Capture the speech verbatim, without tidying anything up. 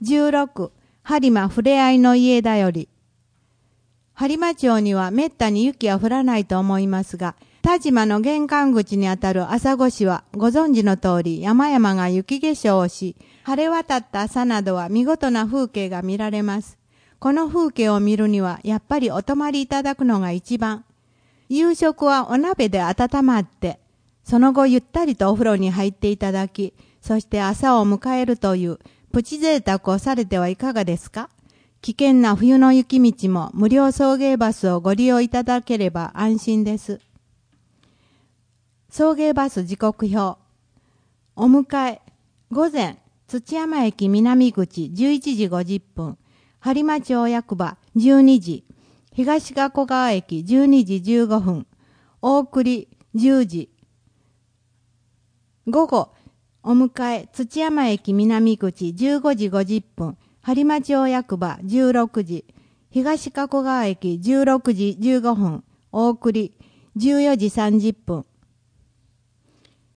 じゅうろく、播磨ふれあいの家だより。播磨町にはめったに雪は降らないと思いますが、田島の玄関口にあたる朝来市はご存知の通り山々が雪化粧をし、晴れ渡った朝などは見事な風景が見られます。この風景を見るにはやっぱりお泊まりいただくのが一番。夕食はお鍋で温まって、その後ゆったりとお風呂に入っていただき、そして朝を迎えるというプチ贅沢をされてはいかがですか？危険な冬の雪道も無料送迎バスをご利用いただければ安心です。送迎バス時刻表。お迎え。午前、土山駅南口じゅういちじごじゅっぷん。播磨町役場じゅうにじ。東加古川駅じゅうにじじゅうごふん。大栗じゅうじ。午後、お迎え。土山駅南口じゅうごじごじゅっぷん。播磨町役場じゅうろくじ。東加古川駅じゅうろくじじゅうごふん。大栗じゅうよじさんじゅっぷん。